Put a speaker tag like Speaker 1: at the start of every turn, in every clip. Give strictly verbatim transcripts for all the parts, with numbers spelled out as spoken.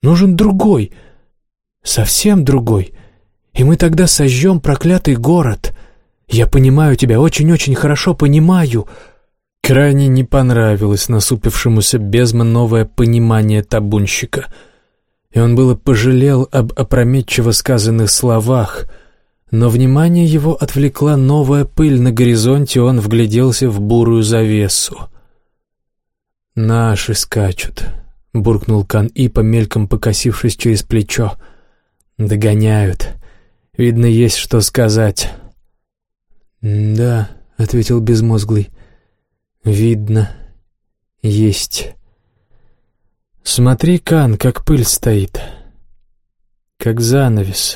Speaker 1: Нужен другой, совсем другой. И мы тогда сожжем проклятый город. Я понимаю тебя, очень-очень хорошо понимаю». Крайне не понравилось насупившемуся Безма новое понимание табунщика, и он было пожалел об опрометчиво сказанных словах, но внимание его отвлекла новая пыль на горизонте, он вгляделся в бурую завесу. «Наши скачут», — буркнул Кан-Ипа, мельком покосившись через плечо. «Догоняют. Видно, есть что сказать». «Да», — ответил Безмозглый, — «видно, есть. Смотри, Кан, как пыль стоит, как занавес».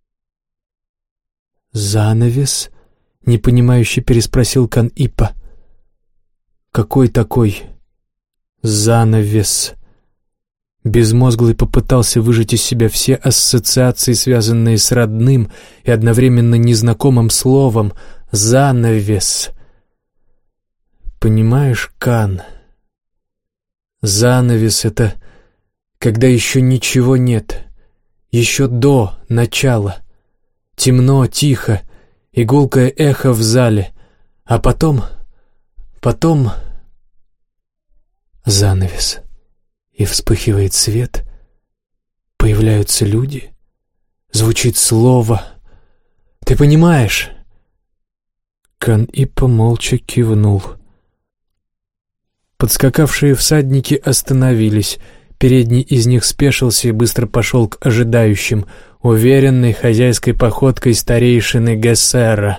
Speaker 1: «Занавес?» — непонимающе переспросил Кан-Ипа. «Какой такой занавес?» Безмозглый попытался выжать из себя все ассоциации, связанные с родным и одновременно незнакомым словом «занавес». «Понимаешь, Кан, занавес — это когда еще ничего нет, еще до начала. Темно, тихо, и гулкое эхо в зале, а потом, потом занавес, и вспыхивает свет, появляются люди, звучит слово. Ты понимаешь?» Кан-Ипа молча кивнул. Подскакавшие всадники остановились. Передний из них спешился и быстро пошел к ожидающим, уверенной хозяйской походкой старейшины Гессера.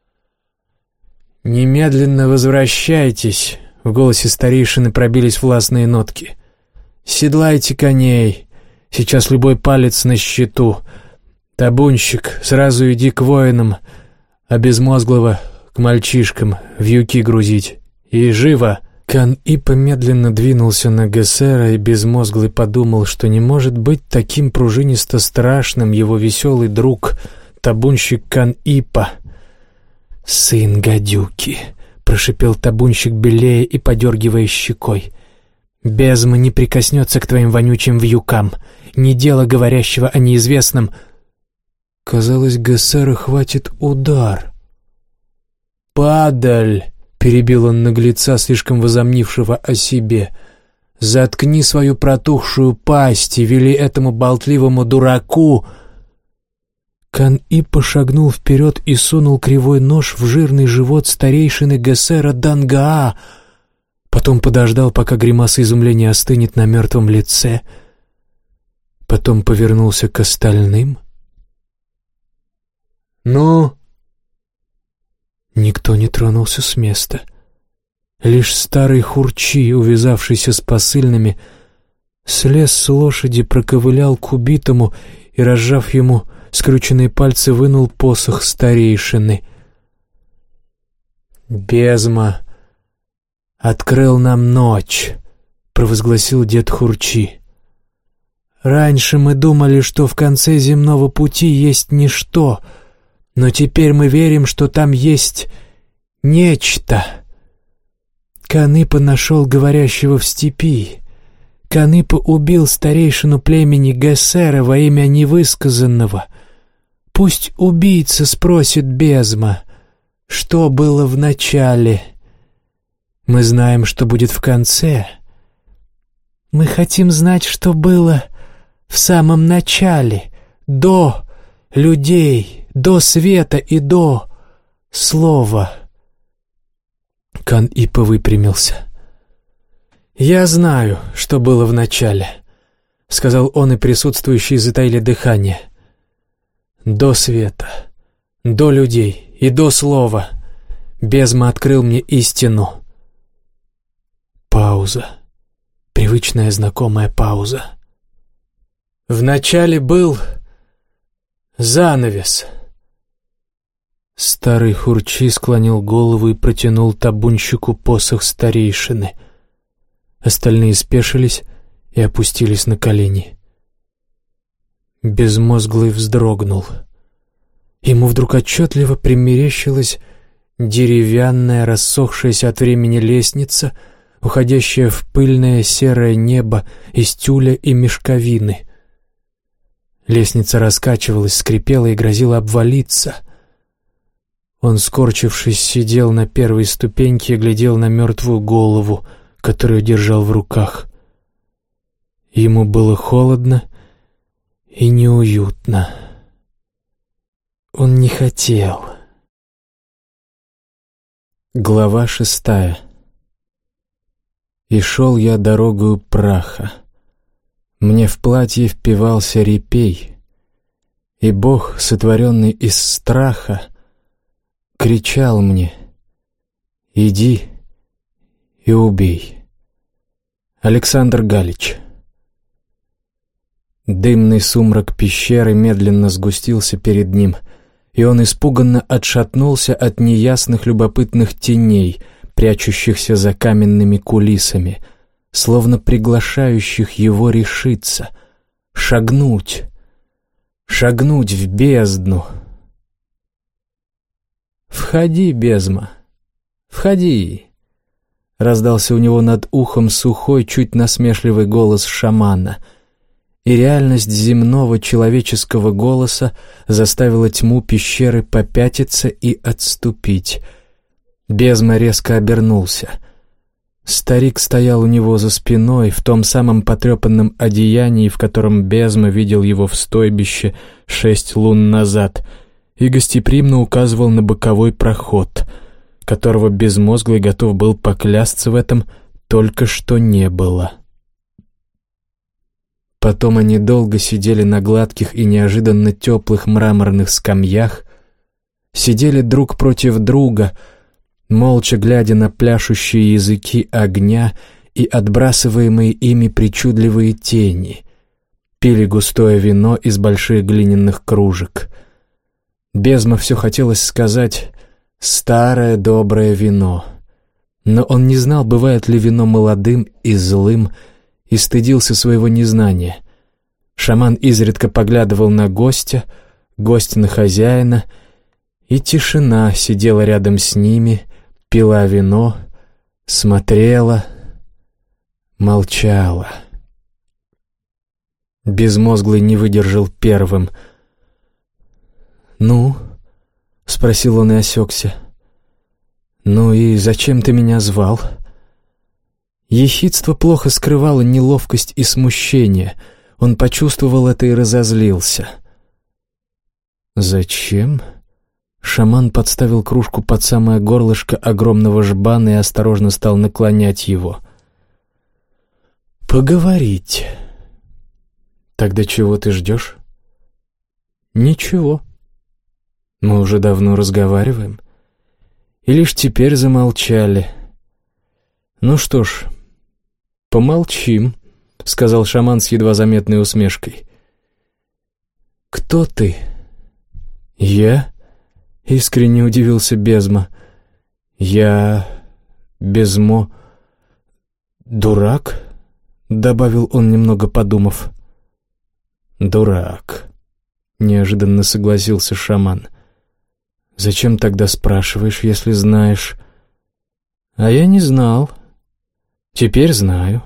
Speaker 1: «Немедленно возвращайтесь!» — в голосе старейшины пробились властные нотки. «Седлайте коней! Сейчас любой палец на счету! Табунщик, сразу иди к воинам, а Безмозглого к мальчишкам вьюки грузить! И живо!» Кан-Ипа медленно двинулся на Гессера, и Безмозглый подумал, что не может быть таким пружинисто страшным его веселый друг, табунщик Кан-Ипа. «Сын гадюки!» — прошипел табунщик, белея и подергивая щекой. «Безма не прикоснется к твоим вонючим вьюкам. Не дело говорящего о неизвестном». Казалось, Гессера хватит удар. «Падаль!» — перебил он наглеца, слишком возомнившего о себе. «Заткни свою протухшую пасть и вели этому болтливому дураку». Кан-Ипа шагнул вперед и сунул кривой нож в жирный живот старейшины Гессера Дангаа, потом подождал, пока гримаса изумления остынет на мертвом лице, потом повернулся к остальным. «Ну?» Никто не тронулся с места. Лишь старый Хурчи, увязавшийся с посыльными, слез с лошади, проковылял к убитому и, разжав ему скрюченные пальцы, вынул посох старейшины. «Безма открыл нам ночь», — провозгласил дед Хурчи. «Раньше мы думали, что в конце земного пути есть ничто, но теперь мы верим, что там есть нечто. Кан-Ипа нашел говорящего в степи. Кан-Ипа убил старейшину племени Гессера во имя невысказанного. Пусть убийца спросит Безма, что было в начале. Мы знаем, что будет в конце. Мы хотим знать, что было в самом начале, до людей, до света и до слова». Кан-Ипа выпрямился. «Я знаю, что было в начале», — сказал он, и присутствующие затаили дыхание. «До света, до людей и до слова Безма открыл мне истину». Пауза. Привычная знакомая пауза. «Вначале был занавес». Старый Хурчи склонил голову и протянул табунщику посох старейшины. Остальные спешились и опустились на колени. Безмозглый вздрогнул. Ему вдруг отчетливо примерещилась деревянная, рассохшаяся от времени лестница, уходящая в пыльное серое небо из тюля и мешковины. Лестница раскачивалась, скрипела и грозила обвалиться. Он, скорчившись, сидел на первой ступеньке и глядел на мертвую голову, которую держал в руках. Ему было холодно и неуютно. Он не хотел. Глава шестая. «И шел я дорогою праха. Мне в платье впивался репей, и Бог, сотворенный из страха, кричал мне: иди и убей». Александр Галич. Дымный сумрак пещеры медленно сгустился перед ним, и он испуганно отшатнулся от неясных любопытных теней, прячущихся за каменными кулисами, словно приглашающих его решиться, шагнуть, шагнуть в бездну. «Входи, бездна, входи!» — раздался у него над ухом сухой, чуть насмешливый голос шамана, и реальность земного человеческого голоса заставила тьму пещеры попятиться и отступить. Безма резко обернулся. Старик стоял у него за спиной в том самом потрепанном одеянии, в котором Безма видел его в стойбище шесть лун назад, и гостеприимно указывал на боковой проход, которого безмозглый готов был поклясться в этом только что не было. Потом они долго сидели на гладких и неожиданно теплых мраморных скамьях, сидели друг против друга, молча глядя на пляшущие языки огня и отбрасываемые ими причудливые тени, пили густое вино из больших глиняных кружек. Безма все хотелось сказать «старое доброе вино», но он не знал, бывает ли вино молодым и злым, и стыдился своего незнания. Шаман изредка поглядывал на гостя, гость на хозяина, и тишина сидела рядом с ними, пила вино, смотрела, молчала. Безмозглый не выдержал первым. «Ну?» — спросил он и осекся. «Ну и зачем ты меня звал?» Ехидство плохо скрывало неловкость и смущение. Он почувствовал это и разозлился. «Зачем?» Шаман подставил кружку под самое горлышко огромного жбана и осторожно стал наклонять его. «Поговорить». «Тогда чего ты ждешь?» «Ничего. Мы уже давно разговариваем. И лишь теперь замолчали. Ну что ж, помолчим», — сказал шаман с едва заметной усмешкой. «Кто ты?» «Я?» — искренне удивился Безма. «Я... Безмо... дурак?» — добавил он, немного подумав. «Дурак», — неожиданно согласился шаман. «Зачем тогда спрашиваешь, если знаешь?» «А я не знал. Теперь знаю».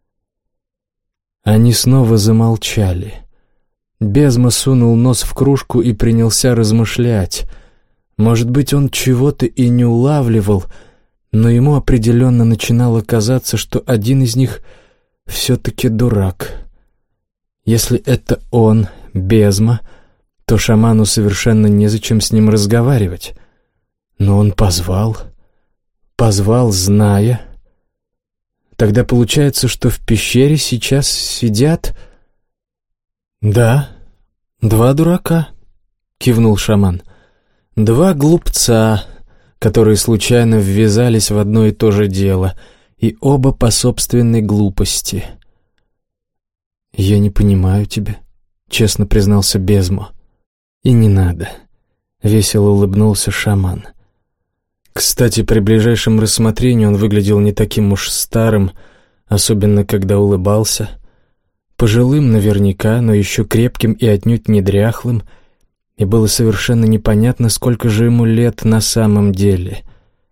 Speaker 1: Они снова замолчали. Безма сунул нос в кружку и принялся размышлять. Может быть, он чего-то и не улавливал, но ему определенно начинало казаться, что один из них все-таки дурак. Если это он, Безма, то шаману совершенно незачем с ним разговаривать. Но он позвал, позвал, зная. Тогда получается, что в пещере сейчас сидят... «Да, два дурака», — кивнул шаман. «Два глупца, которые случайно ввязались в одно и то же дело, и оба по собственной глупости». «Я не понимаю тебя», — честно признался Безмо. «И не надо», — весело улыбнулся шаман. Кстати, при ближайшем рассмотрении он выглядел не таким уж старым, особенно когда улыбался. Пожилым наверняка, но еще крепким и отнюдь не дряхлым, и было совершенно непонятно, сколько же ему лет на самом деле.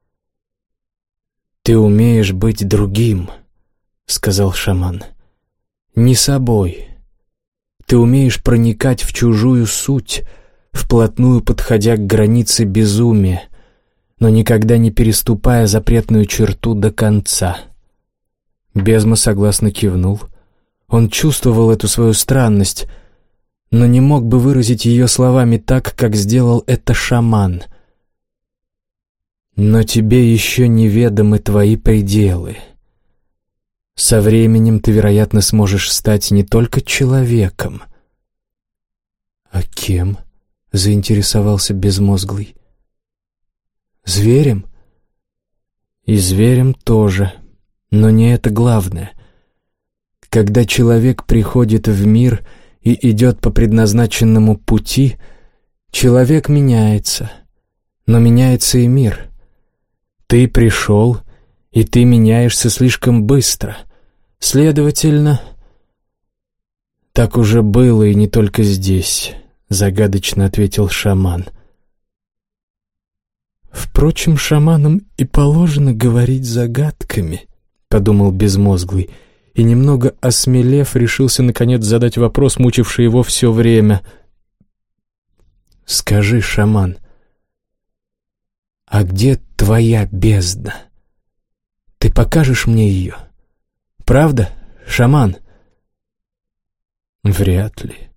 Speaker 1: «Ты умеешь быть другим», — сказал шаман. «Не собой. Ты умеешь проникать в чужую суть, вплотную подходя к границе безумия, но никогда не переступая запретную черту до конца». Безма согласно кивнул. Он чувствовал эту свою странность, но не мог бы выразить ее словами так, как сделал это шаман. «Но тебе еще неведомы твои пределы. Со временем ты, вероятно, сможешь стать не только человеком». «А кем?» — заинтересовался Безмозглый. «Зверем?» «И зверем тоже, но не это главное. Когда человек приходит в мир и идет по предназначенному пути, человек меняется, но меняется и мир. Ты пришел, и ты меняешься слишком быстро. Следовательно, так уже было и не только здесь», — загадочно ответил шаман. «Впрочем, шаманам и положено говорить загадками», — подумал Безмозглый, и, немного осмелев, решился наконец задать вопрос, мучивший его все время. «Скажи, шаман, а где твоя бездна? Ты покажешь мне ее? Правда, шаман?» «Вряд ли»,